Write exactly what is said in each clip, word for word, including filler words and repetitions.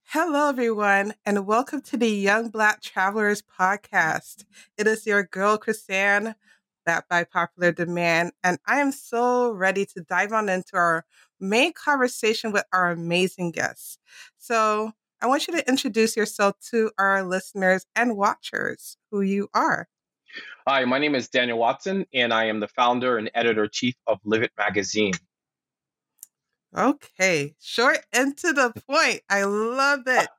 Hello, everyone, and welcome to the Young Black Travelers podcast. It is your girl, Chrisanne, back by popular demand, and I am so ready to dive on into our main conversation with our amazing guests. So, I want you to introduce yourself to our listeners and watchers, who you are. Hi, my name is Daniel Watson, and I am the founder and editor chief of Live It Magazine. Okay, short and to the point. I love it.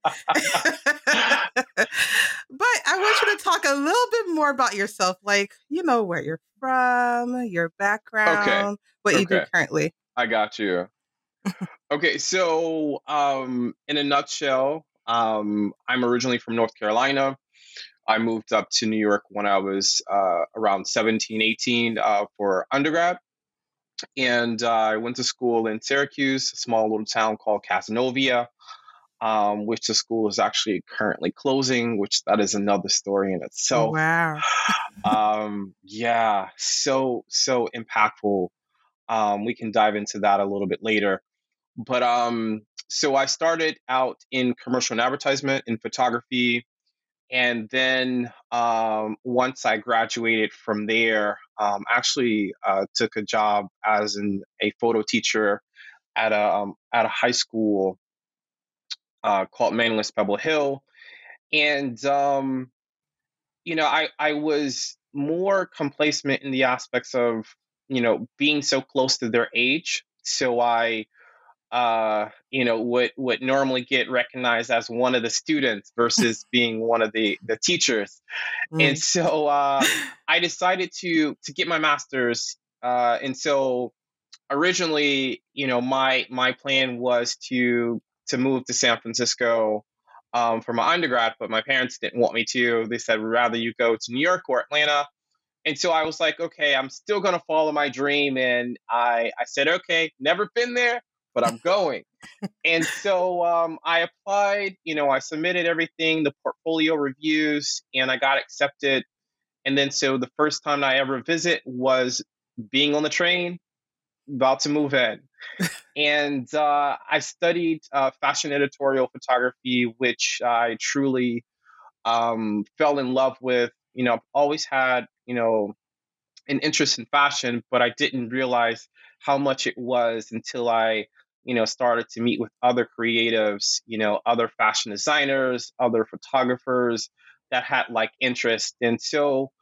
But I want you to talk a little bit more about yourself, like, you know, where you're from, your Okay, background, what you do okay, currently. I got you. Okay, so um, in a nutshell, um, I'm originally from North Carolina. I moved up to New York when I was uh, around seventeen, eighteen uh, for undergrad. And uh, I went to school in Syracuse, a small little town called Casanova, um, which the school is actually currently closing, which that is another story in itself. Wow. Um, yeah, so, so impactful. Um, we can dive into that a little bit later. But um, so I started out in commercial and advertisement in photography. And then um, once I graduated from there, um, actually uh, took a job as an, a photo teacher at a um, at a high school uh, called Manliness Pebble Hill. And um, you know, I I was more complacent in the aspects of you know being so close to their age. So I uh, you know, would would normally get recognized as one of the students versus being one of the the teachers. And Mm. so uh, I decided to to get my master's. Uh, and so originally, you know, my my plan was to to move to San Francisco um, for my undergrad, but my parents didn't want me to. They said, "We'd rather you go to New York or Atlanta." And so I was like, okay, I'm still going to follow my dream. And I, I said, okay, never been there, but I'm going. And so um, I applied, you know, I submitted everything, the portfolio reviews, and I got accepted. And then so the first time I ever visit was being on the train, about to move in. And uh, I studied uh, fashion editorial photography, which I truly um, fell in love with. You know, I've always had, you know, an interest in fashion, but I didn't realize how much it was until I, you know, started to meet with other creatives, you know, other fashion designers, other photographers that had like interest. And so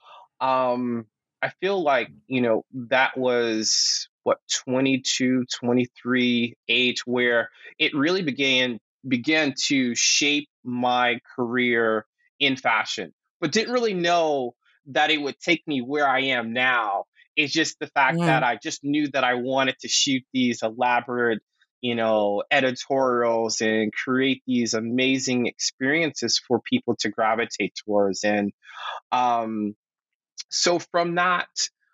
um, I feel like, you know, that was what, twenty-two, twenty-three age where it really began began to shape my career in fashion, but didn't really know that it would take me where I am now. It's just the fact that Mm. I just knew that I wanted to shoot these elaborate, you know, editorials and create these amazing experiences for people to gravitate towards. And um, so from that,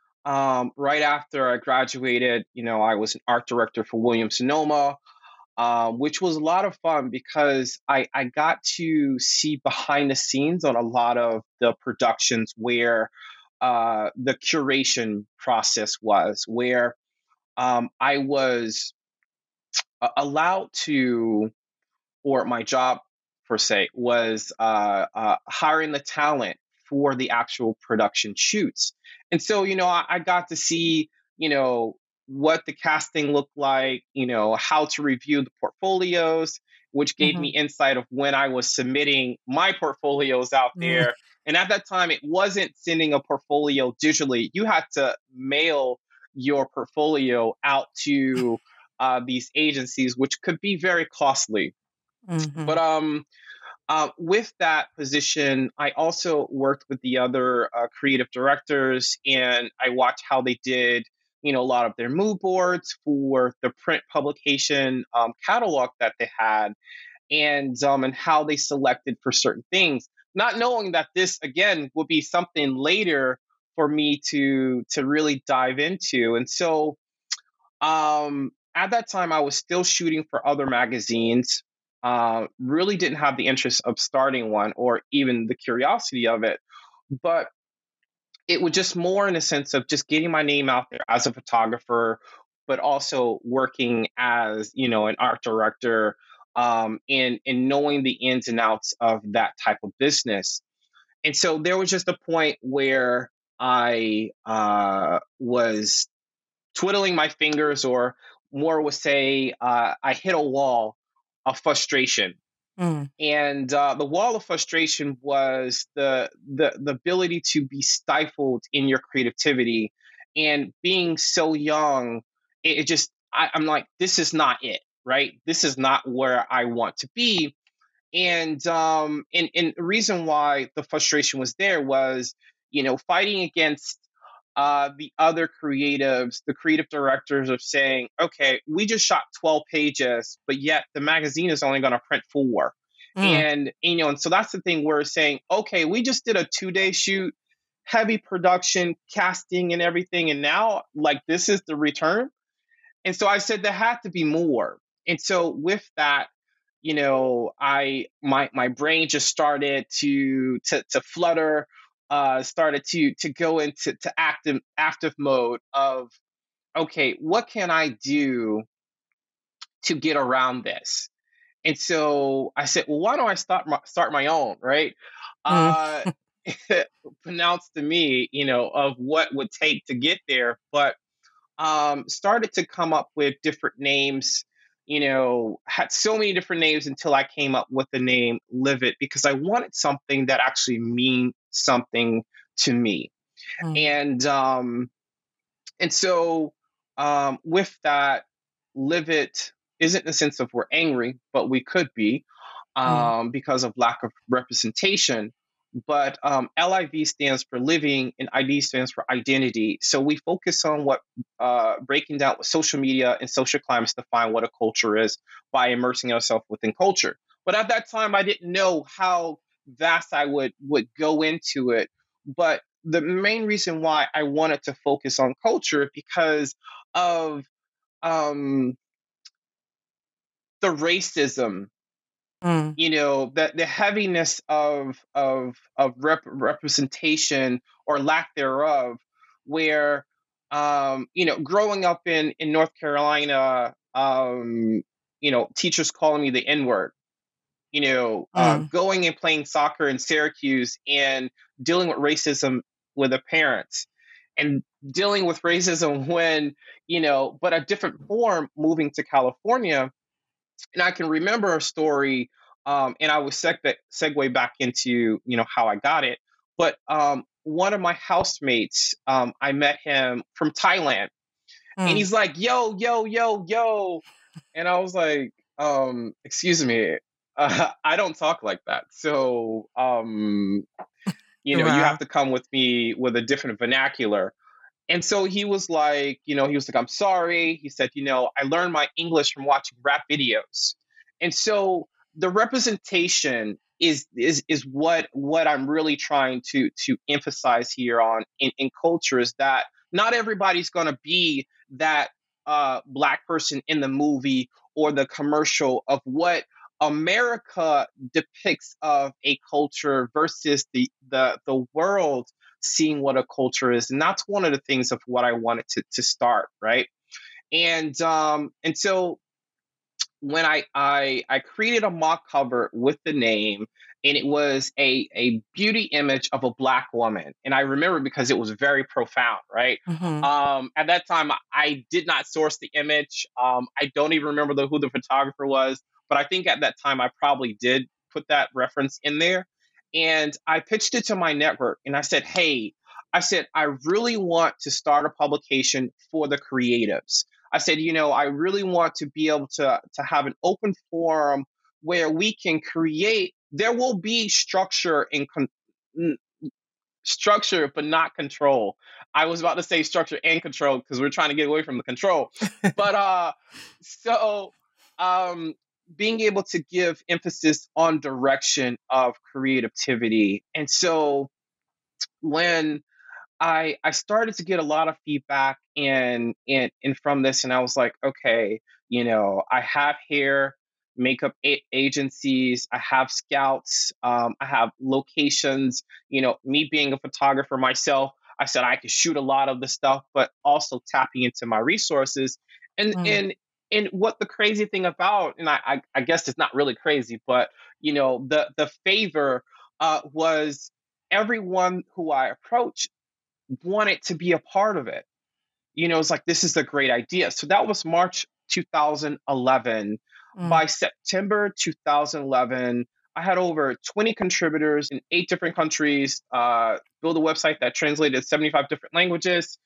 um, right after I graduated, you know, I was an art director for Williams Sonoma, um, which was a lot of fun because I, I got to see behind the scenes on a lot of the productions where uh, the curation process was, where um, I was uh, allowed to, or my job per se, was uh, uh, hiring the talent for the actual production shoots. And so, you know, I, I got to see, you know, what the casting looked like, you know, how to review the portfolios, which gave me Mhm. insight of when I was submitting my portfolios out Mm. there. And at that time, it wasn't sending a portfolio digitally. You had to mail your portfolio out to uh, these agencies, which could be very costly. But Mhm. um, uh, with that position, I also worked with the other uh, creative directors, and I watched how they did, you know, a lot of their mood boards for the print publication um, catalog that they had, and um, and how they selected for certain things, not knowing that this again would be something later for me to to really dive into. And so um, at that time, I was still shooting for other magazines. Uh, really didn't have the interest of starting one or even the curiosity of it, but it was just more in a sense of just getting my name out there as a photographer, but also working as you know an art director. um, and and knowing the ins and outs of that type of business. And so there was just a point where I uh, was twiddling my fingers, or more would say, uh, I hit a wall of frustration. Mm. And uh, the wall of frustration was the, the the ability to be stifled in your creativity, and being so young. It, it just I, I'm like, this is not it, right? This is not where I want to be. And um and, and the reason why the frustration was there was, you know, fighting against uh the other creatives, the creative directors, of saying, okay, we just shot twelve pages, but yet the magazine is only going to print four. Mm. And you know, and so that's the thing, we're saying, okay, we just did a two-day shoot, heavy production, casting and everything, and now like this is the return. And so I said there had to be more. And so with that, you know, I my my brain just started to to to flutter, uh, started to to go into to active active mode of, okay, what can I do to get around this? And so I said, well, why don't I start my start my own, right? Mm. Uh, pronounced to me, you know, of what would take to get there, but um, started to come up with different names. You know, had so many different names until I came up with the name Live It, because I wanted something that actually mean something to me. Mm. And um, and so um, with that, Live It isn't in the sense of we're angry, but we could be, Mm. um, because of lack of representation. But um, L I V stands for living, and I D stands for identity. So we focus on what, uh, breaking down what social media and social climates define what a culture is by immersing ourselves within culture. But at that time, I didn't know how vast I would would go into it. But the main reason why I wanted to focus on culture, because of um, the racism, Mm. you know, the the heaviness of of of rep- representation or lack thereof, where um you know, growing up in in North Carolina, um you know, teachers calling me the N word, you know, uh Mm. going and playing soccer in Syracuse and dealing with racism with the parents, and dealing with racism when, you know, but a different form, moving to California. And I can remember a story, um, and I would seg- segue back into, you know, how I got it. But um, one of my housemates, um, I met him from Thailand, and Mm. he's like, "Yo, yo, yo, yo," and I was like, um, "Excuse me, uh, I don't talk like that. So, um, you know, you have Wow. to come with me with a different vernacular." And so he was like, you know, he was like, I'm sorry. He said, you know, I learned my English from watching rap videos. And so the representation is is is what what I'm really trying to to emphasize here on in, in culture, is that not everybody's gonna be that uh black person in the movie or the commercial of what America depicts of a culture versus the the the world seeing what a culture is. And that's one of the things of what I wanted to to start, right? And um and so when I I I created a mock cover with the name, and it was a a beauty image of a black woman. And I remember because it was very profound, right? Mm-hmm. Um at that time I did not source the image. Um I don't even remember the, who the photographer was, but I think at that time I probably did put that reference in there. And I pitched it to my network, and I said, "Hey, I said I really want to start a publication for the creatives. I said, you know, I really want to be able to to have an open forum where we can create. There will be structure and con- structure, but not control. I was about to say structure and control because we're trying to get away from the control. But uh, so um, being able to give emphasis on direction of creativity, and so when I I started to get a lot of feedback and and and from this, and I was like, okay, you know, I have hair makeup a- agencies, I have scouts, um, I have locations. You know, me being a photographer myself, I said I could shoot a lot of the stuff, but also tapping into my resources, and Mm. and and what the crazy thing about, and I, I, I guess it's not really crazy, but you know, the the favor uh, was everyone who I approached wanted to be a part of it. You know, it's like, this is a great idea. So that was March two thousand eleven. Mm. By September two thousand eleven, I had over twenty contributors in eight different countries, uh, build a website that translated seventy-five different languages.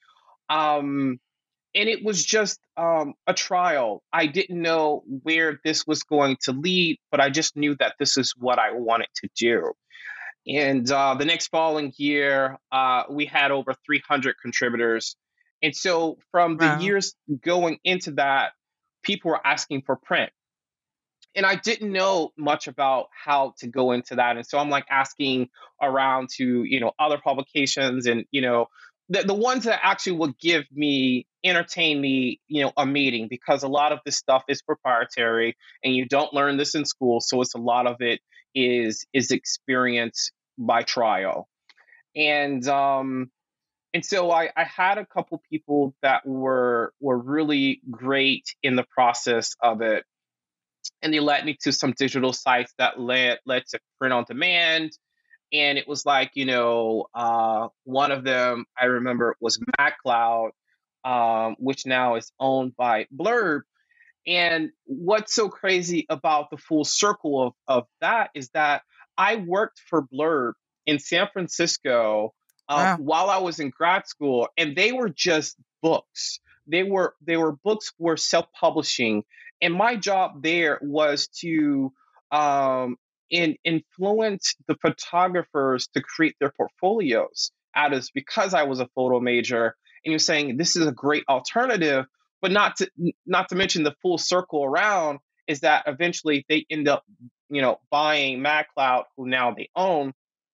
Um, and it was just um, a trial. I didn't know where this was going to lead, but I just knew that this is what I wanted to do. And uh, the next following year, uh, we had over three hundred contributors. And so from the Wow. years going into that, people were asking for print. And I didn't know much about how to go into that. And so I'm like asking around to, you know, other publications, and, you know, the, the ones that actually would give me, entertain me, you know, a meeting, because a lot of this stuff is proprietary and you don't learn this in school. So it's a lot of it is, is experience by trial. And, um, and so I, I had a couple people that were, were really great in the process of it. And they led me to some digital sites that led led to print on demand. And it was like, you know, uh, one of them I remember was MacLeod, um, which now is owned by Blurb. And what's so crazy about the full circle of, of that is that I worked for Blurb in San Francisco uh, Wow. while I was in grad school, and they were just books. They were they were books for self-publishing, and my job there was to um, in, influence the photographers to create their portfolios. Out of because I was a photo major, and you're saying this is a great alternative. But not to not to mention the full circle around is that eventually they end up, you know, buying MacLeod, who now they own,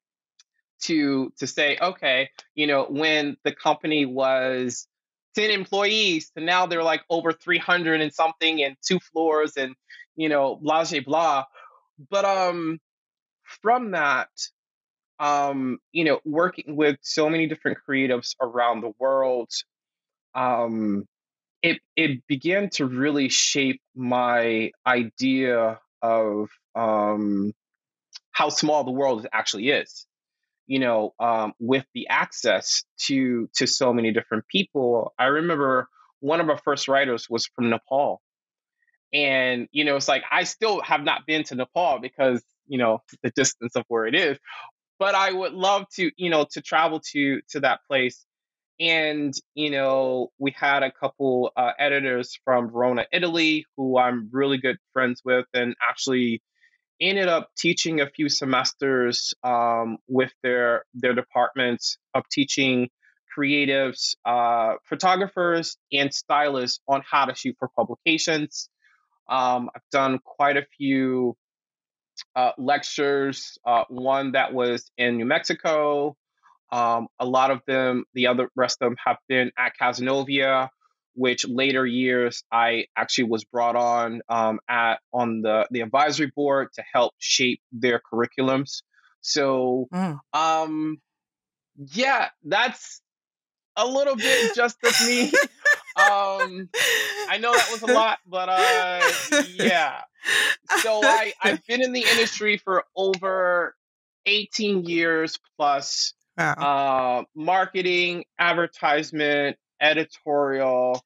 to to say, okay, you know, when the company was ten employees, to now they're like over three hundred and something, and two floors, and, you know, blah blah blah. But um, from that, um, you know, working with so many different creatives around the world, um it it began to really shape my idea of um, how small the world actually is. You know, um, with the access to to so many different people. I remember one of our first writers was from Nepal, and you know, it's like I still have not been to Nepal because, you know, the distance of where it is. But I would love to, you know, to travel to to that place. And, you know, we had a couple uh, editors from Verona, Italy, who I'm really good friends with, and actually ended up teaching a few semesters um, with their their departments of teaching creatives, uh, photographers, and stylists on how to shoot for publications. Um, I've done quite a few uh, lectures, uh, one that was in New Mexico. Um, a lot of them, the other rest of them have been at Casanova, which later years I actually was brought on um, at on the, the advisory board to help shape their curriculums. So, Mm. um, yeah, that's a little bit just of me. um, I know that was a lot, but uh, yeah. So I, I've been in the industry for over eighteen years plus. Wow. Uh, marketing, advertisement, editorial,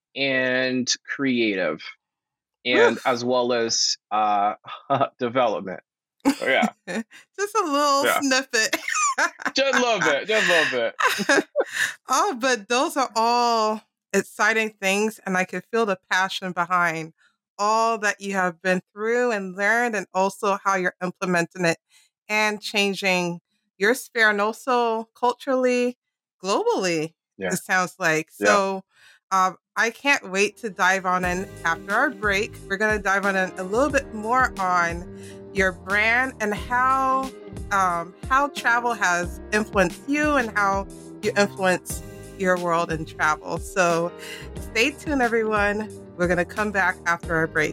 and creative, and Woof. as well as uh, development. So yeah, Just a little yeah, snippet. just a little bit, just a little bit. Oh, but those are all exciting things, and I can feel the passion behind all that you have been through and learned, and also how you're implementing it and changing your sphere, and also culturally, globally, Yeah, it sounds like. yeah. So um, I can't wait to dive on in after our break. We're going to dive on in a little bit more on your brand and how um, how travel has influenced you and how you influence your world in travel. So stay tuned, everyone. We're going to come back after our break.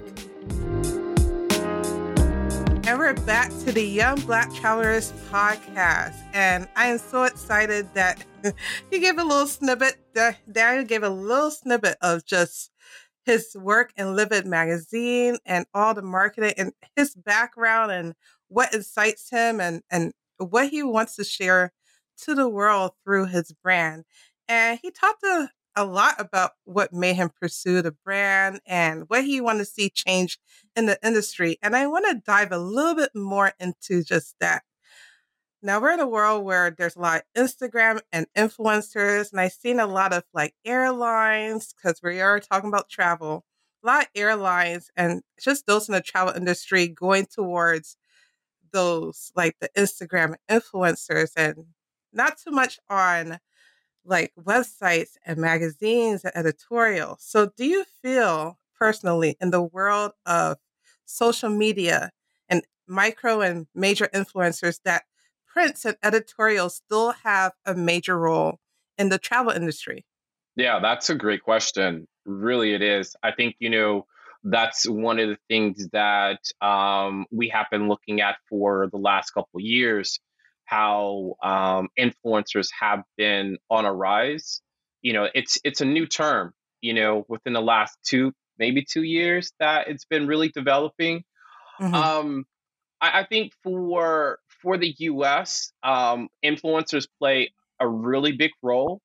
And we're back to the Young Black Travelers podcast. And I am so excited that you gave a little snippet. Daniel gave a little snippet of just his work in Livid magazine and all the marketing and his background and what incites him and, and what he wants to share to the world through his brand. And he talked a, a lot about what made him pursue the brand and what he wanted to see change in the industry. And I want to dive a little bit more into just that. Now we're in a world where there's a lot of Instagram and influencers, and I've seen a lot of like airlines because we are talking about travel. A lot of airlines and just those in the travel industry going towards those like the Instagram influencers and not too much on like websites and magazines and editorials. So, do you feel personally in the world of social media and micro and major influencers that prints and editorials still have a major role in the travel industry? Yeah, that's a great question. Really, it is. I think, you know, that's one of the things that um, we have been looking at for the last couple of years, how um, influencers have been on a rise. You know, it's it's a new term, you know, within the last two, maybe two years that it's been really developing. Hmm. Um, I, I think for for the U S, um, influencers play a really big role.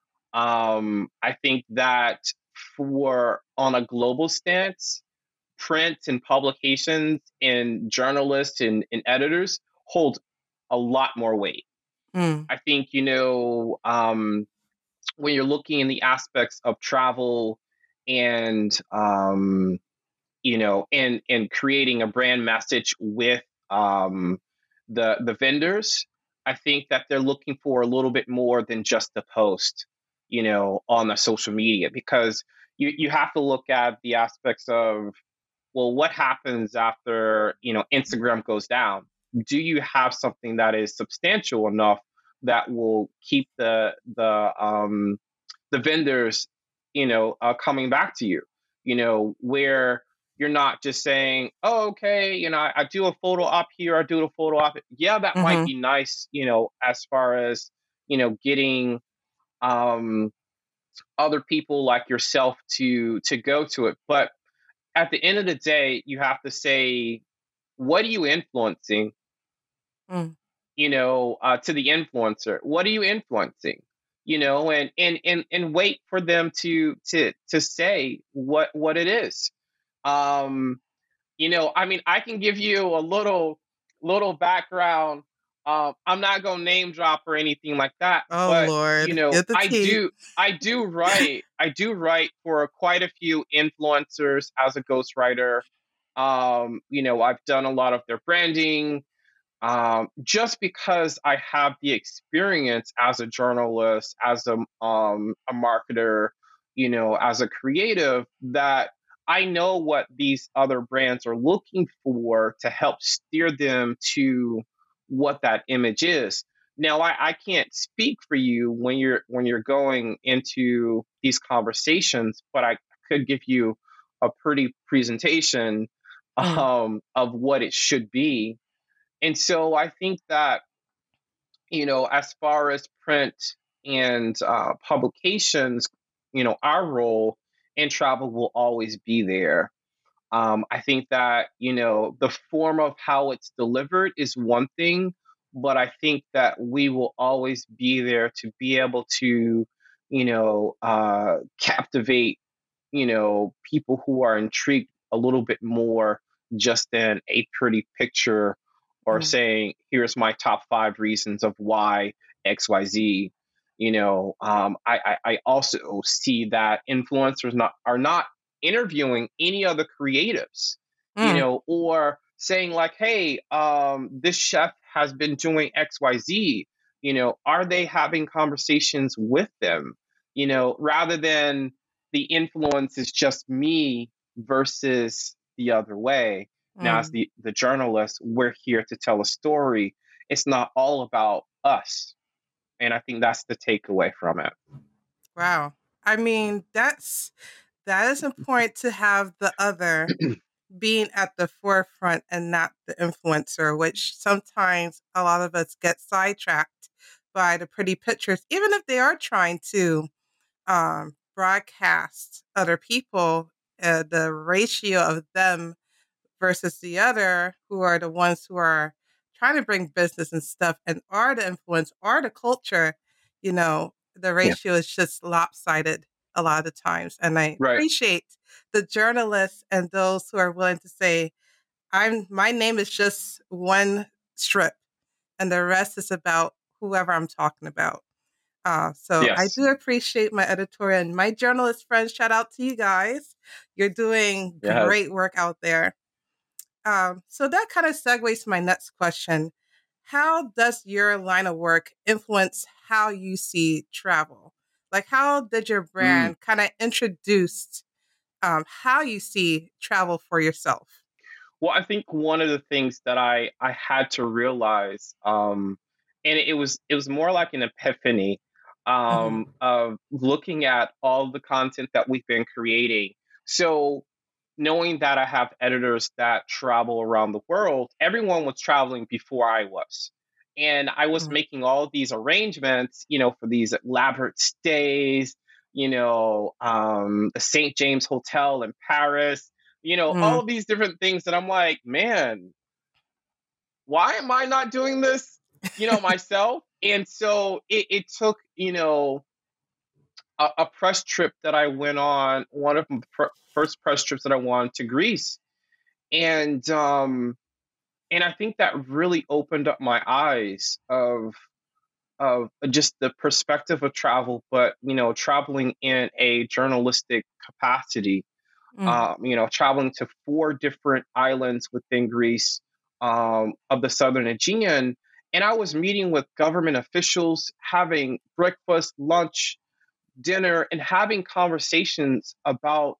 um, I think that for on a global stance, print and publications and journalists and, and editors hold a lot more weight. Mm. I think, you know, um, when you're looking in the aspects of travel and, um, you know, and, and creating a brand message with um, the, the vendors, I think that they're looking for a little bit more than just a post, you know, on the social media, because you, you have to look at the aspects of, well, what happens after, you know, Instagram goes down? Do you have something that is substantial enough that will keep the the um, the vendors, you know, uh, coming back to you? You know, where you're not just saying, "Oh, okay, you know, I, I do a photo op here, I do a photo op." Yeah, that might Hmm. be nice, you know, as far as you know, getting um, other people like yourself to to go to it, but at the end of the day, you have to say, what are you influencing? Mm. You know, uh, to the influencer, what are you influencing? You know, and and and and wait for them to to to say what what it is. Um, you know, I mean, I can give you a little little background. Um, I'm not gonna name drop or anything like that, Oh but you Lord, know, get the I tea. do I do write I do write for quite a few influencers as a ghostwriter. Um, you know, I've done a lot of their branding, um, just because I have the experience as a journalist, as a um, a marketer, you know, as a creative, that I know what these other brands are looking for to help steer them to what that image is. Now, I, I can't speak for you when you're when you're going into these conversations, but I could give you a pretty presentation Mm. um, of what it should be. And so I think that, you know, as far as print and uh, publications, you know, our role in travel will always be there. Um, I think that, you know, the form of how it's delivered is one thing, but I think that we will always be there to be able to, you know, uh, captivate, you know, people who are intrigued a little bit more just than a pretty picture or Mm. saying, here's my top five reasons of why X Y Z. You know, um, I, I, I also see that influencers not are not interviewing any other creatives, you Mm. know, or saying like, hey, um, this chef has been doing X Y Z. You know, are they having conversations with them? You know, rather than the influence is just me versus the other way. Now, as Mm. the, the journalist, we're here to tell a story. It's not all about us. And I think that's the takeaway from it. Wow. I mean, that's that is important to have the other being at the forefront and not the influencer, which sometimes a lot of us get sidetracked by the pretty pictures, even if they are trying to um, broadcast other people. uh, the ratio of them versus the other, who are the ones who are trying to bring business and stuff and are the influence, are the culture, you know, the Yeah. ratio is just lopsided a lot of the times. And I Right. appreciate the journalists and those who are willing to say, I'm my name is just one strip and the rest is about whoever I'm talking about. Uh, so I Yes. do appreciate my editorial and my journalist friends. Shout out to you guys. You're doing Yes. great work out there. Um, so that kind of segues to my next question. How does your line of work influence how you see travel? Like, how did your Mm. brand kind of introduce um, how you see travel for yourself? Well, I think one of the things that I I had to realize, um, and it was it was more like an epiphany, Mm-hmm. um, of looking at all the content that we've been creating. So knowing that I have editors that travel around the world, everyone was traveling before I was. And I was making all these arrangements, you know, for these elaborate stays, you know, um, the Saint James Hotel in Paris, you know, Mm-hmm. all of these different things that I'm like, man, why am I not doing this, you know, myself? And so it, it took, you know, a, a press trip that I went on, one of the pr- first press trips that I went on to Greece. And um and I think that really opened up my eyes of of just the perspective of travel, but you know, traveling in a journalistic capacity, Mm-hmm. um, you know, traveling to four different islands within Greece, um, of the southern Aegean. And I was meeting with government officials, having breakfast, lunch, dinner, and having conversations about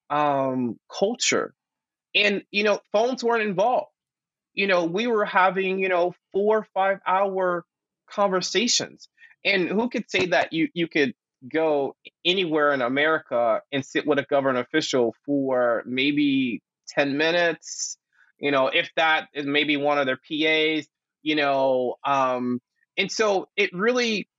um, culture. And, you know, phones weren't involved. You know, we were having, you know, four or five hour conversations. And who could say that you, you could go anywhere in America and sit with a government official for maybe ten minutes, you know, if that is maybe one of their P As, you know. Um, and so it really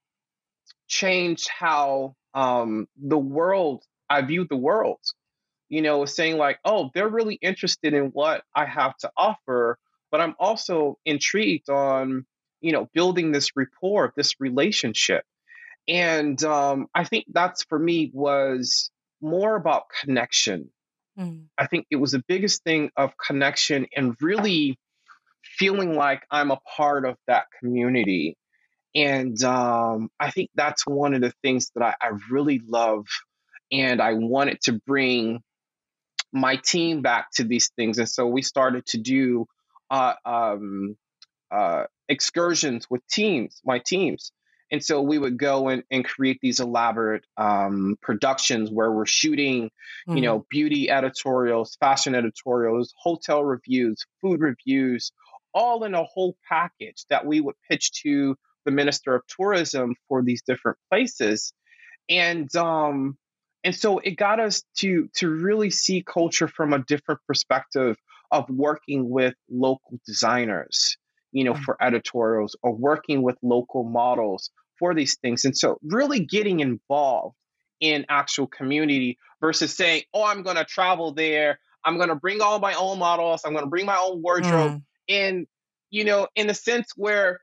changed how um, the world, I viewed the world, you know, saying like, oh, they're really interested in what I have to offer, but I'm also intrigued on, you know, building this rapport, this relationship. And um, I think that's for me was more about connection. Mm-hmm. I think it was the biggest thing of connection and really feeling like I'm a part of that community. And um, I think that's one of the things that I, I really love. And I wanted to bring my team back to these things. And so we started to do uh, um, uh, excursions with teams, my teams. And so we would go and, and create these elaborate um, productions where we're shooting, you Mm-hmm. know, beauty editorials, fashion editorials, hotel reviews, food reviews, all in a whole package that we would pitch to the Minister of Tourism for these different places. And um, and so it got us to to really see culture from a different perspective of working with local designers, you know, for editorials or working with local models for these things. And so really getting involved in actual community versus saying, oh, I'm going to travel there. I'm going to bring all my own models. I'm going to bring my own wardrobe. Mm-hmm. And, you know, in a sense where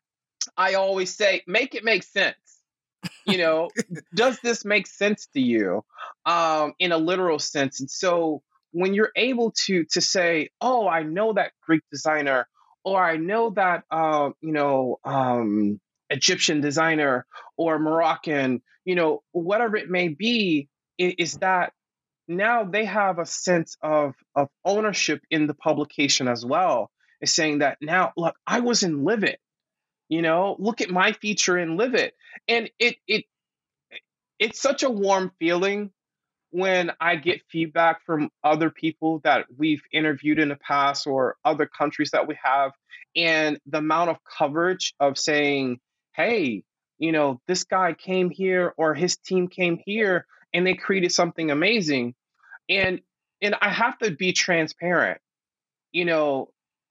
I always say, make it make sense. You know, does this make sense to you, um, in a literal sense? And so when you're able to to say, oh, I know that Greek designer, or I know that uh, you know, um, Egyptian designer, or Moroccan, you know, whatever it may be, i- is that now they have a sense of of ownership in the publication as well. Is saying that now, look, I was in Live It, you know, look at my feature in Live It. And it it it's such a warm feeling when I get feedback from other people that we've interviewed in the past or other countries that we have, and the amount of coverage of saying, hey, you know, this guy came here or his team came here and they created something amazing. And and I have to be transparent. You know,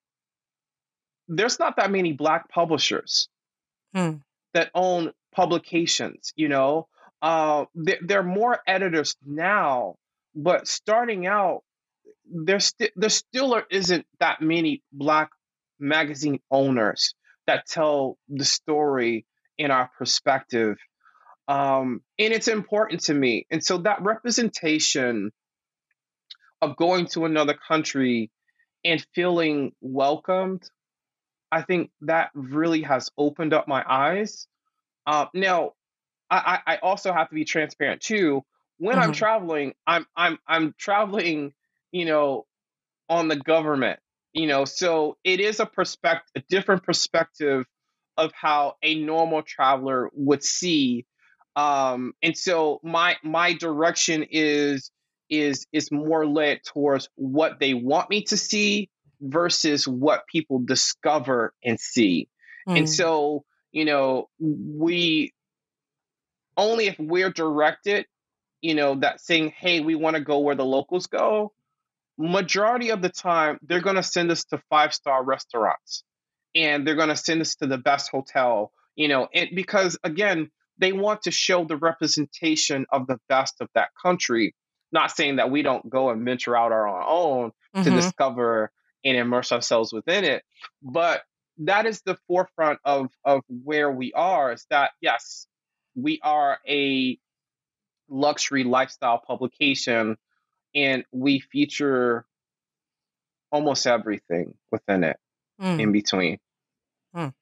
there's not that many black publishers Mm-hmm. that own publications, you know. Uh, there, there are more editors now, but starting out, there still there still are- isn't that many Black magazine owners that tell the story in our perspective. Um, and it's important to me. And so that representation of going to another country and feeling welcomed, I think that really has opened up my eyes. Uh, now, I, I I also have to be transparent too. When I'm Mhm. traveling, I'm I'm I'm traveling, you know, on the government, you know, so it is a perspective, a different perspective of how a normal traveler would see. Um, and so my my direction is is is more led towards what they want me to see versus what people discover and see. And Mm. so, you know, we only if we're directed, you know, that saying, hey, we want to go where the locals go, majority of the time they're going to send us to five star restaurants and they're going to send us to the best hotel, you know, and because again, they want to show the representation of the best of that country. Not saying that we don't go and venture out on our own to Mhm. discover and immerse ourselves within it, but that is the forefront of of where we are, is that yes, we are a luxury lifestyle publication and we feature almost everything within it in Mm. between. Mm.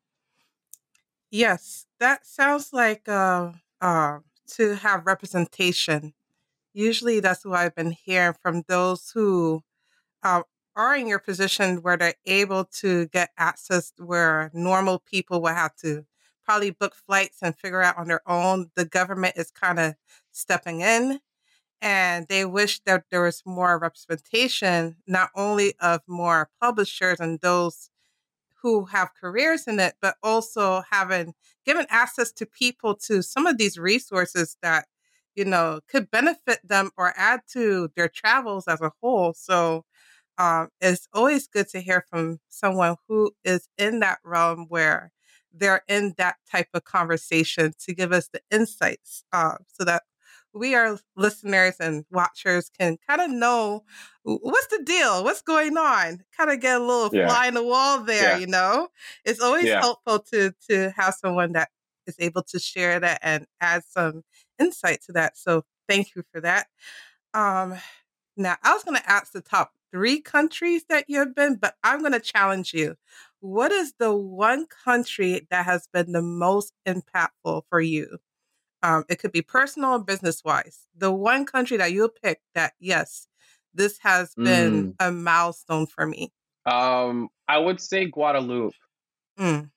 Yes, that sounds like uh, uh, to have representation. Usually, that's what I've been hearing from those who uh, are in your position where they're able to get access where normal people will have to probably book flights and figure out on their own. The government is kind of stepping in, and they wish that there was more representation, not only of more publishers and those who have careers in it, but also having given access to people to some of these resources that, you know, could benefit them or add to their travels as a whole. So um, it's always good to hear from someone who is in that realm where they're in that type of conversation to give us the insights uh, so that we, our listeners and watchers, can kind of know what's the deal, what's going on, kind of get a little Yeah, fly in the wall there, yeah, you know? It's always yeah, helpful to to have someone that is able to share that and add some insight to that. So thank you for that. Um, Now, I was going to ask the top three countries that you have been, but I'm going to challenge you. What is the one country that has been the most impactful for you? Um, it could be personal or business wise. The one country that you'll pick that, yes, this has been mm. a milestone for me. Um, I would say Guadeloupe. Mm,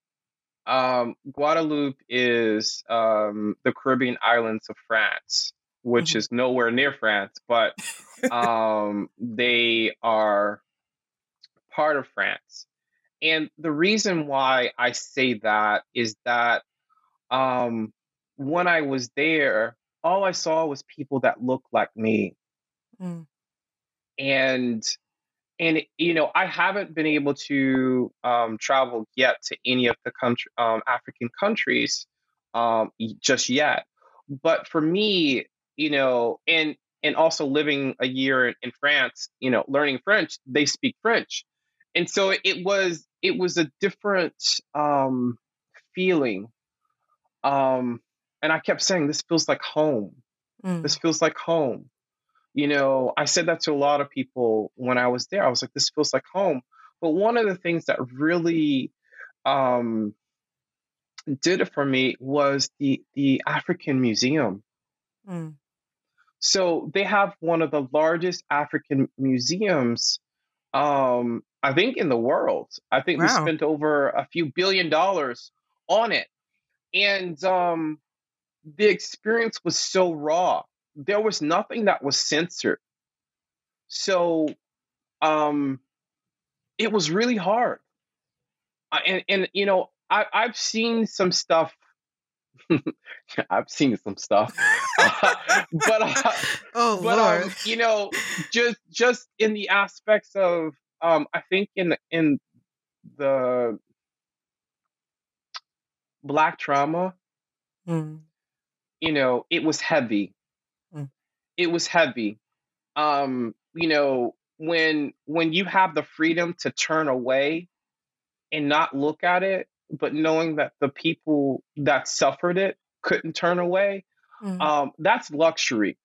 Um, Guadeloupe is um, the Caribbean islands of France, which mhm. is nowhere near France, but um, they are part of France. And the reason why I say that is that um, when I was there, all I saw was people that looked like me. Mm, And and you know, I haven't been able to um, travel yet to any of the country um, African countries um, y- just yet. But for me, you know, and and also living a year in, in France, you know, learning French, they speak French, and so it was it was a different um, feeling. Um, and I kept saying, "This feels like home. This mm, feels like home." You know, I said that to a lot of people when I was there. I was like, this feels like home. But one of the things that really um, did it for me was the the African Museum. mm. So they have one of the largest African museums, um, I think, in the world. I think we Wow. spent over a few billion dollars on it, and um, the experience was so raw. There was nothing that was censored. So um, it was really hard. Uh, and and you know, I I've seen some stuff. I've seen some stuff, uh, but uh, Oh, but Lord. um, you know, just just in the aspects of um, I think in in the Black trauma, Mm, you know, it was heavy, mm, it was heavy. Um, you know, when when you have the freedom to turn away and not look at it, but knowing that the people that suffered it couldn't turn away, Mm, um, that's luxury.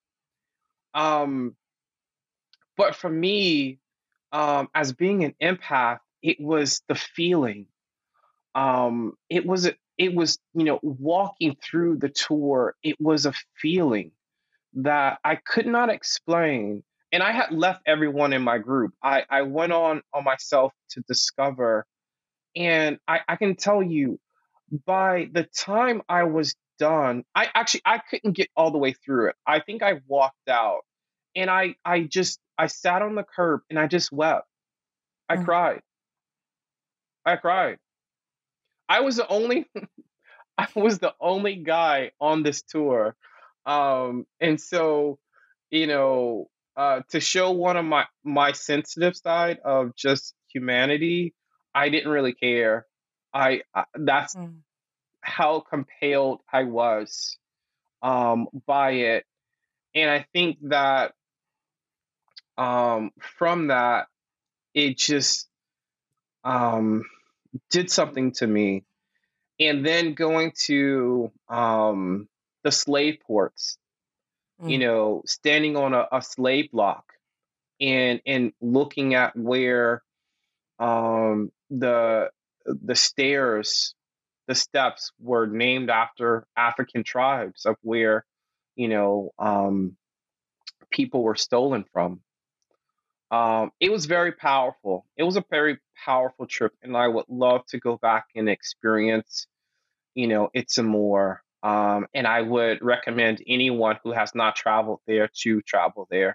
Um, but for me, um, as being an empath, it was the feeling. Um, it was a- it was you know walking through the tour. It was a feeling that I could not explain. And I had left everyone in my group. I, I went on on myself to discover. And I, I can tell you, by the time I was done, I actually I couldn't get all the way through it. I think I walked out and I I just I sat on the curb and I just wept. I mm, cried. I cried. I was the only I was the only guy on this tour. Um, and so, you know, uh, to show one of my my sensitive side of just humanity, I didn't really care. I, I that's mm. how compelled I was um, by it, and I think that um, from that, it just um, did something to me. And then going to um, the slave ports, you Mm. know, standing on a, a slave block and and looking at where um, the the stairs, the steps were named after African tribes of where you know um, people were stolen from. Um, it was very powerful. It was a very powerful trip, and I would love to go back and experience you know it some more. Um, and I would recommend anyone who has not traveled there to travel there.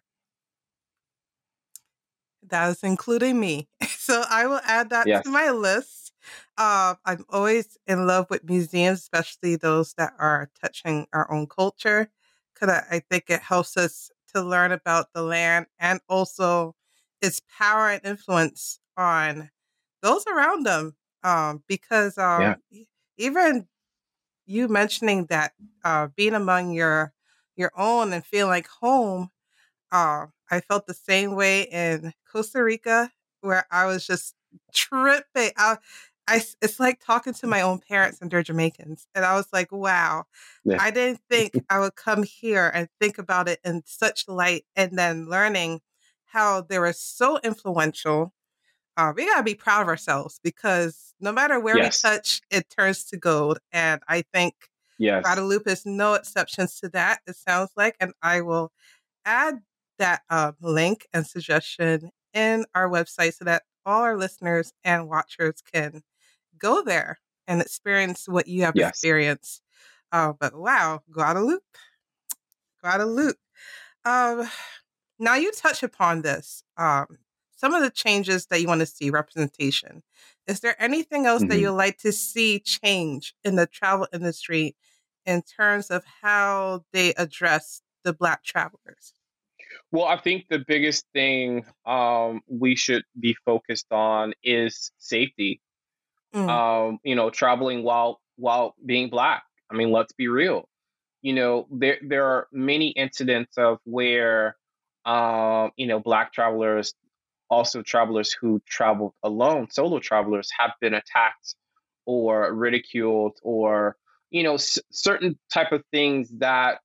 That is including me. So I will add that to Yes, my list. Uh, I'm always in love with museums, especially those that are touching our own culture, because I, I think it helps us to learn about the land and also its power and influence on those around them. Um, because yeah, um, e- even you mentioning that uh, being among your your own and feeling like home, uh, I felt the same way in Costa Rica, where I was just tripping. I, I, it's like talking to my own parents, and they're Jamaicans, and I was like, "Wow, yeah, I didn't think I would come here and think about it in such light." And then learning how they were so influential. Uh, we gotta be proud of ourselves because no matter where we yes, touch, it turns to gold. And I think yes, Guadalupe is no exceptions to that. It sounds like, and I will add that um, link and suggestion in our website so that all our listeners and watchers can go there and experience what you have yes. experienced. Uh, but wow, Guadalupe, Guadalupe. Um, Now you touch upon this. Um, some of the changes that you want to see representation. Is there anything else that hmm you'd like to see change in the travel industry in terms of how they address the Black travelers? Well, I think the biggest thing um, we should be focused on is safety. Mm, Um, you know, traveling while while being black. I mean, let's be real. You know, there there are many incidents of where um, you know black travelers, also travelers who traveled alone, solo travelers, have been attacked or ridiculed or you know s- certain type of things that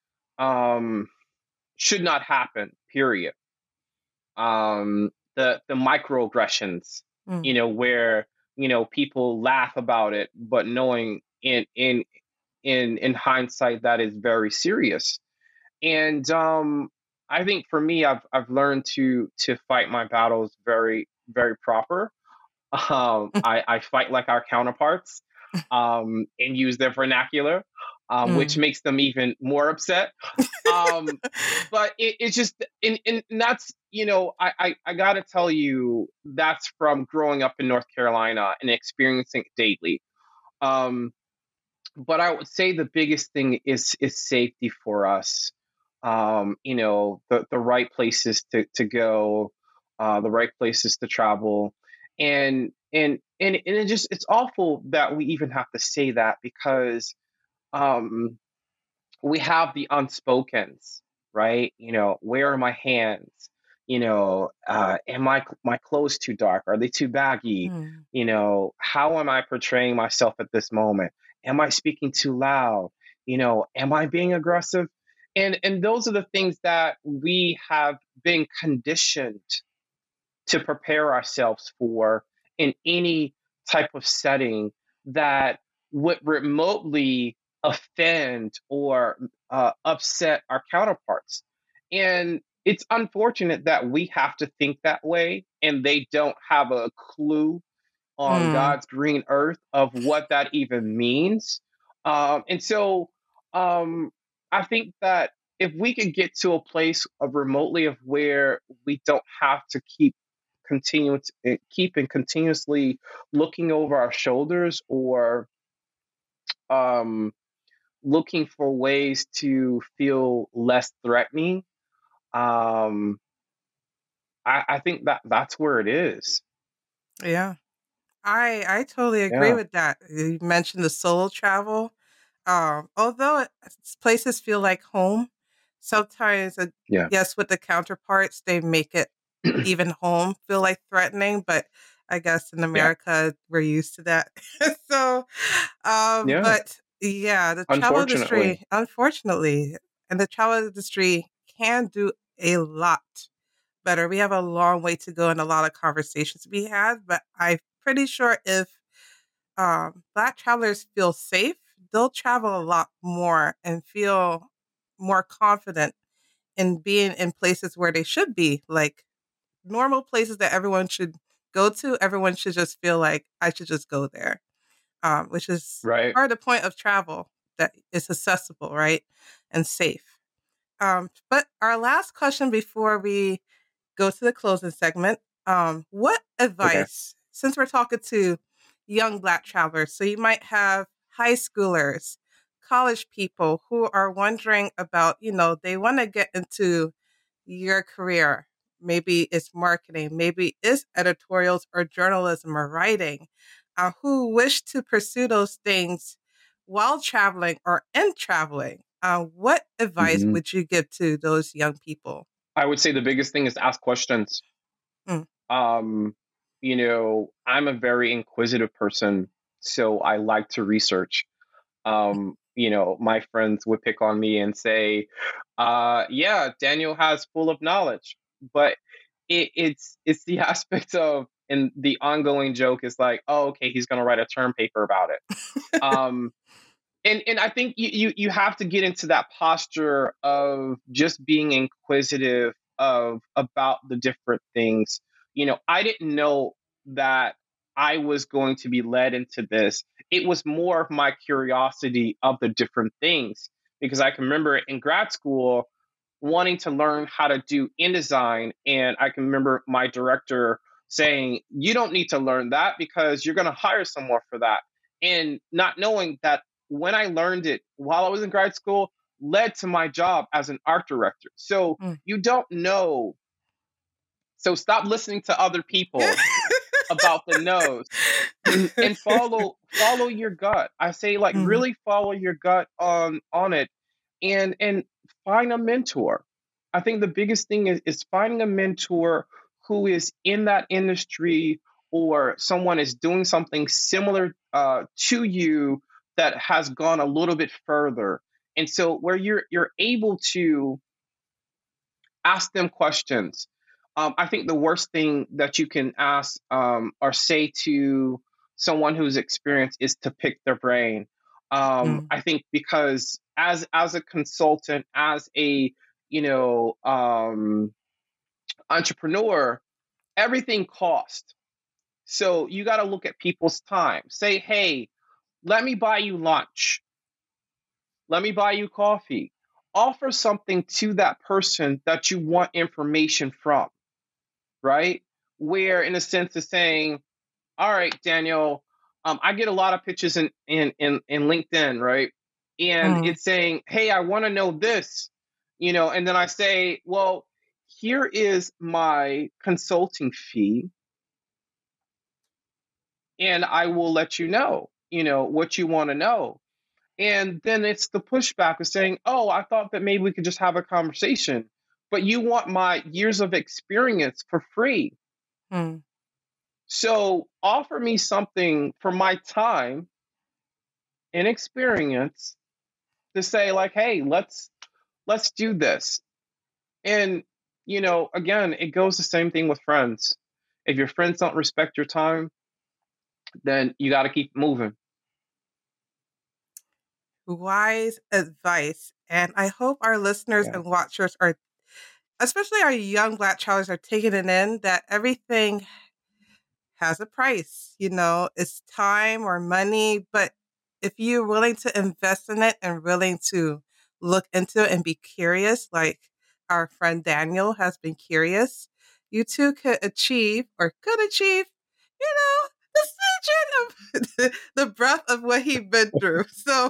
um, should not happen. Period. Um, the the microaggressions, mm, you know, where you know people laugh about it, but knowing in in in in hindsight that is very serious. And um, I think for me, I've I've learned to to fight my battles very very proper. Um, I I fight like our counterparts, um, and use their vernacular, um, which mm. makes them even more upset. Um, but it, it's just, and, and that's, you know, I, I, I got to tell you, that's from growing up in North Carolina and experiencing it daily. Um, but I would say the biggest thing is is safety for us. Um, you know, the the right places to to go, uh, the right places to travel, and and and and it just it's awful that we even have to say that because um, we have the unspokens, right? You know, where are my hands? You know, uh, am my my clothes too dark? Are they too baggy? Mm. You know, how am I portraying myself at this moment? Am I speaking too loud? You know, am I being aggressive? And and those are the things that we have been conditioned to prepare ourselves for in any type of setting that would remotely offend or uh, upset our counterparts. And it's unfortunate that we have to think that way and they don't have a clue on Mm. God's green earth of what that even means. Um, and so um, I think that if we could get to a place of remotely of where we don't have to keep continuing to, keeping continuously looking over our shoulders or um, looking for ways to feel less threatening, um, I, I think that that's where it is. Yeah. I I totally agree Yeah. with that. You mentioned the solo travel. Um, although it, s- places feel like home, sometimes uh, Yeah. yes, with the counterparts, they make it even home feel like threatening. But I guess in Yeah. America, we're used to that. So, um, Yeah. but yeah, the travel Unfortunately. industry, unfortunately, and the travel industry can do a lot better. We have a long way to go and a lot of conversations to be had, but I'm pretty sure if um, Black travelers feel safe, they'll travel a lot more and feel more confident in being in places where they should be, like normal places that everyone should go to. Everyone should just feel like I should just go there, um, which is Right. part of the point of travel that it's accessible, right, and safe. Um, but our last question before we go to the closing segment. Um, what Okay. advice, since we're talking to young Black travelers, so you might have high schoolers, college people who are wondering about, you know, they want to get into your career. Maybe it's marketing, maybe it's editorials or journalism or writing, uh, who wish to pursue those things while traveling or in traveling. Uh, what advice hmm would you give to those young people? I would say the biggest thing is ask questions. Mm. Um, you know, I'm a very inquisitive person, so I like to research. Um, you know, my friends would pick on me and say, uh, "Yeah, Daniel has full of knowledge," but it, it's it's the aspect of and the ongoing joke is like, "Oh, okay, he's going to write a term paper about it." Um, and and I think you, you you have to get into that posture of just being inquisitive of about the different things. You know, I didn't know that I was going to be led into this. It was more of my curiosity of the different things because I can remember in grad school wanting to learn how to do InDesign, and I can remember my director saying, "You don't need to learn that because you're going to hire someone for that." And not knowing that when I learned it while I was in grad school led to my job as an art director. So Mm. you don't know. So stop listening to other people about the nose and follow follow your gut. I say like Mm. really follow your gut on on it and and find a mentor. I think the biggest thing is is finding a mentor who is in that industry or someone is doing something similar uh, to you that has gone a little bit further. And so where you're you're able to ask them questions. Um, I think the worst thing that you can ask um, or say to someone who's experienced is to pick their brain. Um, Mm. I think because as as a consultant, as a you know um, entrepreneur, everything costs. So you got to look at people's time. Say, hey, let me buy you lunch. Let me buy you coffee. Offer something to that person that you want information from, right? Where, in a sense, is saying, "All right, Daniel, um, I get a lot of pitches in in in, in LinkedIn, right? And Mm. it's saying, hey, I want to know this, you know, and then I say, well, here is my consulting fee, and I will let you know, you know, what you want to know." And then it's the pushback of saying, oh, I thought that maybe we could just have a conversation, but you want my years of experience for free. Hmm. So offer me something for my time and experience to say like, hey, let's let's do this. And, you know, again, it goes the same thing with friends. If your friends don't respect your time, then you got to keep moving. Wise advice. And I hope our listeners Yeah. and watchers are, especially our young Black travelers, are taking it in that everything has a price. You know, it's time or money, but if you're willing to invest in it and willing to look into it and be curious, like our friend Daniel has been curious, you too could achieve or could achieve, you know, the smidgen of the breadth of what he's been through. So,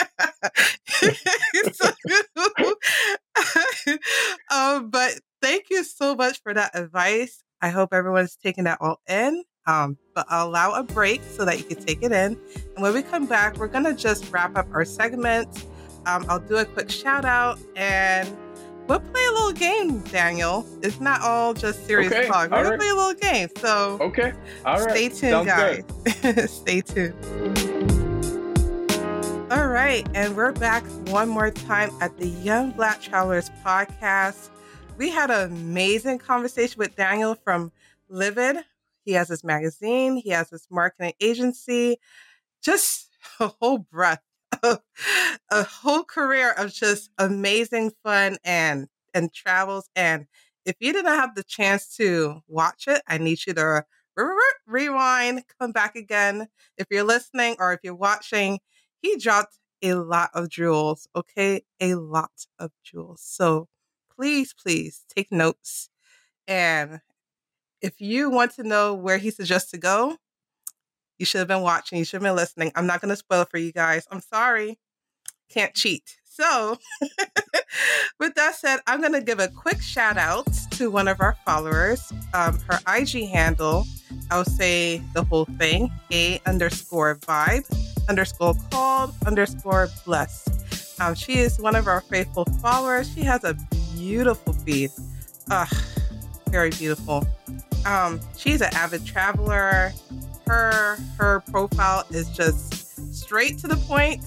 so um, but thank you so much for that advice. I hope everyone's taking that all in. Um, but I'll allow a break so that you can take it in. And when we come back, we're going to just wrap up our segment. Um, I'll do a quick shout out and we'll play a little game, Daniel. It's not all just serious Okay, talk. We're all going right. to play a little game. So Okay. All right. stay tuned, Sounds guys. Stay tuned. All right. And we're back one more time at the Young Black Travelers podcast. We had an amazing conversation with Daniel from Livid. He has his magazine. He has his marketing agency. Just a whole breadth of a whole career of just amazing fun and and travels. And if you didn't have the chance to watch it, I need you to re- re- rewind, come back again. If you're listening or if you're watching, he dropped a lot of jewels. Okay, a lot of jewels. So please, please take notes. And if you want to know where he suggests to go, you should have been watching. You should have been listening. I'm not going to spoil it for you guys. I'm sorry. Can't cheat. So with that said, I'm going to give a quick shout out to one of our followers. Um, her I G handle, I'll say the whole thing, A underscore vibe, underscore called, underscore blessed. Um, she is one of our faithful followers. She has a beautiful feed. Ah, very beautiful. Um, she's an avid traveler. Her her profile is just straight to the point.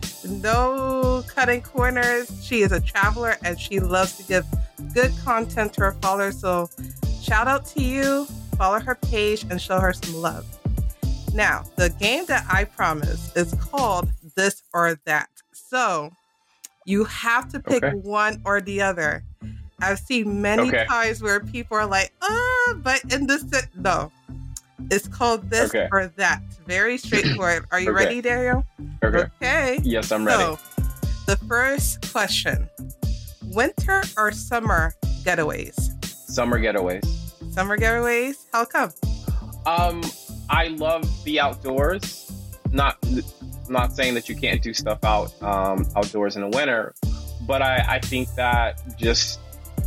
No cutting corners. She is a traveler and she loves to give good content to her followers. So shout out to you. Follow her page and show her some love. Now, the game that I promised is called This or That. So you have to pick Okay. one or the other. I've seen many Okay. times where people are like, ah, but in this, no. It's called This Okay. or That. Very straightforward. Are you Okay. ready, Daniel? Okay. Okay. Yes, I'm ready. So, the first question. Winter or summer getaways? Summer getaways. Summer getaways? How come? Um, I love the outdoors. Not not saying that you can't do stuff out um, outdoors in the winter, but I, I think that just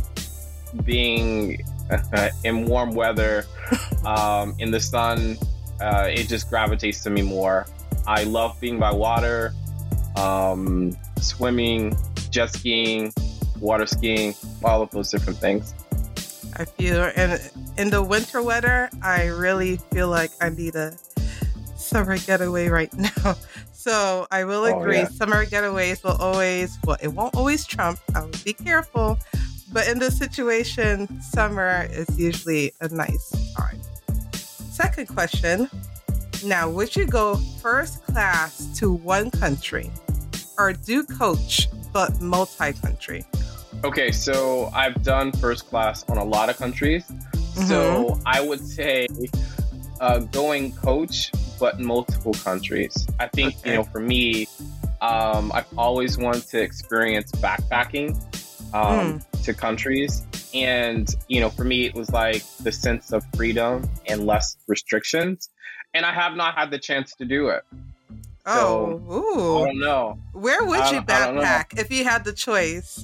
being in warm weather, um, in the sun, uh, it just gravitates to me more. I love being by water, um, swimming, jet skiing, water skiing, all of those different things. I feel, and in the winter weather, I really feel like I need a summer getaway right now. So I will Oh, agree. yeah. Summer getaways will always, well, it won't always trump. I will be careful. But in this situation, summer is usually a nice time. Second question. Now, would you go first class to one country or do coach but multi-country? Okay, so I've done first class on a lot of countries. So I would say uh, going coach, but multiple countries. I think, Okay. you know, for me, um, I've always wanted to experience backpacking um, to countries. And, you know, for me, it was like the sense of freedom and less restrictions. And I have not had the chance to do it. Oh, I ooh. don't know. Where would I you don't- I don't know. backpack if you had the choice?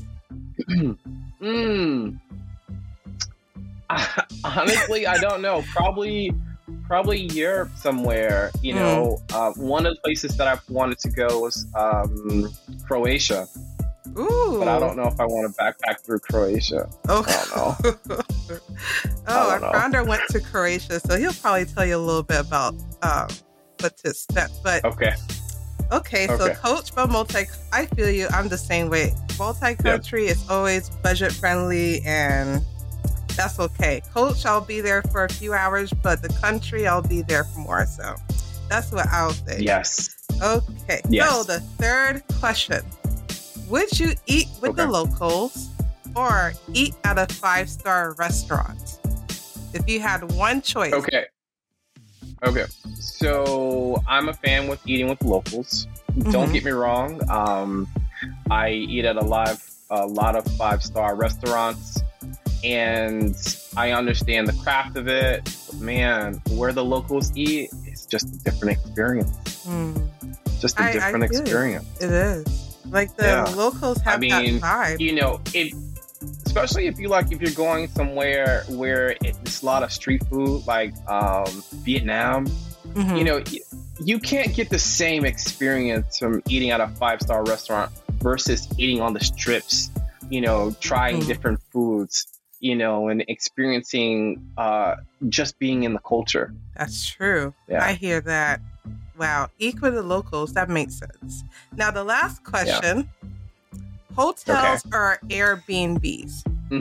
Hmm. Honestly, I don't know. Probably, probably Europe somewhere. You know, mm. uh, one of the places that I've wanted to go was um, Croatia. Ooh. But I don't know if I want to backpack through Croatia. Oh, I don't know. oh, our founder went to Croatia, so he'll probably tell you a little bit about um, what to expect. But okay. Okay, so okay. Coach, but multi, I feel you. I'm the same way. Multi-country yep. is always budget-friendly, and that's okay. Coach, I'll be there for a few hours, but the country, I'll be there for more. So that's what I'll say. Yes. Okay, yes. So the third question. Would you eat with okay. the locals or eat at a five-star restaurant? If you had one choice. Okay. Okay. So I'm a fan with eating with locals. Mm-hmm. Don't get me wrong. Um, I eat at a lot of, a lot of five-star restaurants, and I understand the craft of it. But man, where the locals eat, it's just a different experience. Mm. Just a I, different I experience. It. it is. Like the yeah. locals have I mean, that vibe. You know, it, especially if you like, if you're going somewhere where it's a lot of street food, like um, Vietnam, mm-hmm. you know, you can't get the same experience from eating at a five-star restaurant versus eating on the strips, you know, trying mm-hmm. different foods, you know, and experiencing uh, just being in the culture. That's true. Yeah. I hear that. Wow. Eat with the locals. That makes sense. Now, the last question. Yeah. Hotels okay. or Airbnbs?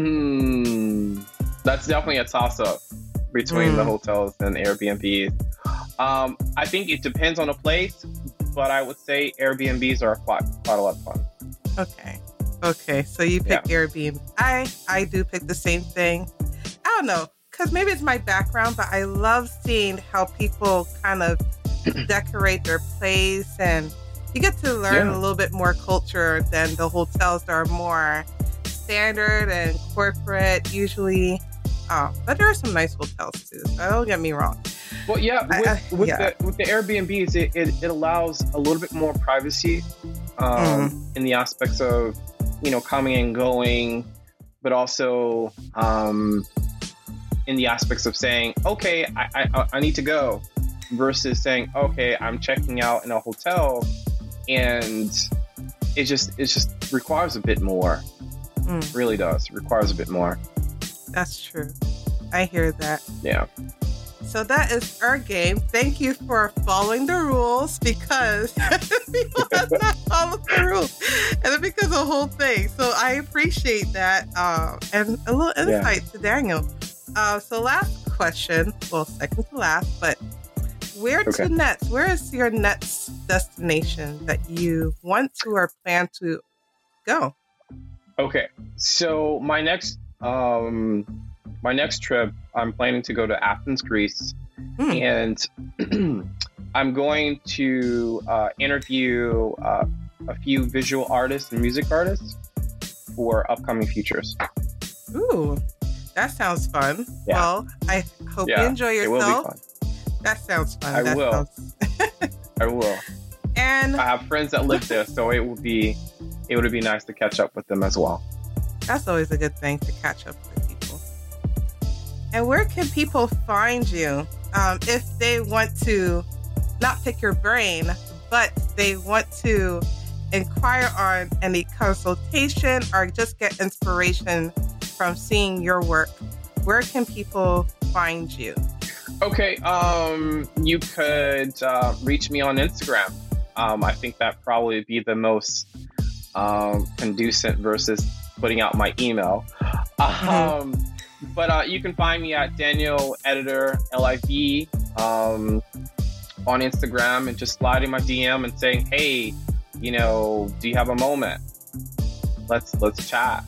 Mm, that's definitely a toss-up between mm. the hotels and Airbnbs. Um, I think it depends on the place, but I would say Airbnbs are quite, quite a lot of fun. Okay. Okay. So you pick yeah. Airbnb. I, I do pick the same thing. I don't know, because maybe it's my background, but I love seeing how people kind of decorate their place, and you get to learn yeah. a little bit more culture than the hotels that are more standard and corporate usually. Oh, but there are some nice hotels too, so don't get me wrong. Well, yeah, with, I, with yeah. the with the Airbnbs, it, it, it allows a little bit more privacy um, mm. in the aspects of, you know, coming and going, but also um, in the aspects of saying, okay, I, I I need to go, versus saying, okay, I'm checking out in a hotel, and it just it just requires a bit more. Mm. It really does. It requires a bit more. That's true. I hear that. Yeah. So that is our game. Thank you for following the rules, because people have not followed the rules, and it becomes a whole thing. So I appreciate that, uh, and a little insight yeah. to Daniel. Uh, so last question, well, second to last, but where okay. to next? Where is your next destination that you want to or plan to go? Okay, so my next um, my next trip, I'm planning to go to Athens, Greece, hmm. and I'm going to uh, interview uh, a few visual artists and music artists for upcoming features. Ooh, that sounds fun. Yeah. Well, I hope yeah, you enjoy yourself. It will be fun. That sounds fun. I that will. Sounds... I will. And I have friends that live there, so it would be it would be nice to catch up with them as well. That's always a good thing, to catch up with people. And where can people find you um, if they want to not pick your brain, but they want to inquire on any consultation or just get inspiration from seeing your work? Where can people find you? Okay, um, you could uh, reach me on Instagram. Um, I think that probably be the most um, conducive versus putting out my email. Mm-hmm. Um, but uh, you can find me at Daniel Editor L I V um, on Instagram, and just slide in my D M and saying, "Hey, you know, do you have a moment? Let's let's chat.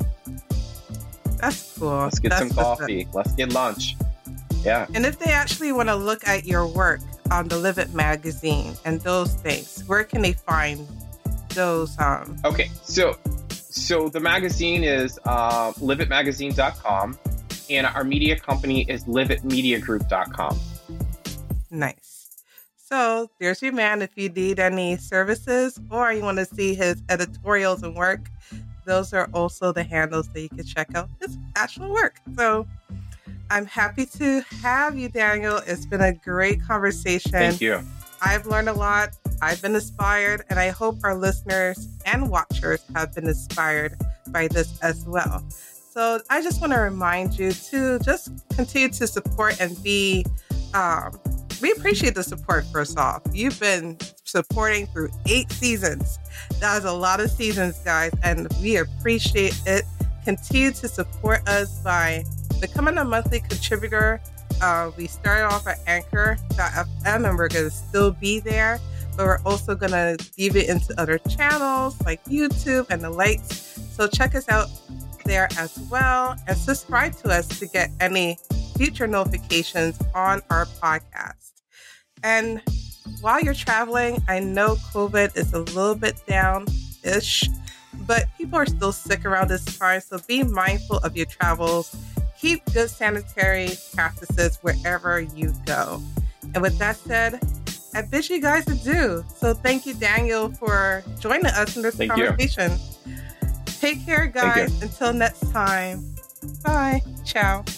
That's cool. Let's get That's some coffee. Let's get lunch." Yeah. And if they actually want to look at your work on the Live It magazine and those things, where can they find those? Um... Okay, so so the magazine is uh, live it magazine dot com, and our media company is live it media group dot com. Nice. So there's your man. If you need any services or you want to see his editorials and work, those are also the handles that you can check out his actual work. So I'm happy to have you, Daniel. It's been a great conversation. Thank you. I've learned a lot. I've been inspired, and I hope our listeners and watchers have been inspired by this as well. So I just want to remind you to just continue to support and be, um, we appreciate the support, first off. You've been supporting through eight seasons. That is a lot of seasons, guys, and we appreciate it. Continue to support us by becoming a monthly contributor. Uh, we started off at anchor dot f m and we're going to still be there, but we're also going to leave it into other channels like YouTube and the likes. So check us out there as well and subscribe to us to get any future notifications on our podcast. And while you're traveling, I know COVID is a little bit down-ish, but people are still sick around this time. So be mindful of your travels. Keep good sanitary practices wherever you go. And with that said, I bid you guys adieu. So thank you, Daniel, for joining us in this Thank conversation. You. Take care, guys. Until next time. Bye. Ciao.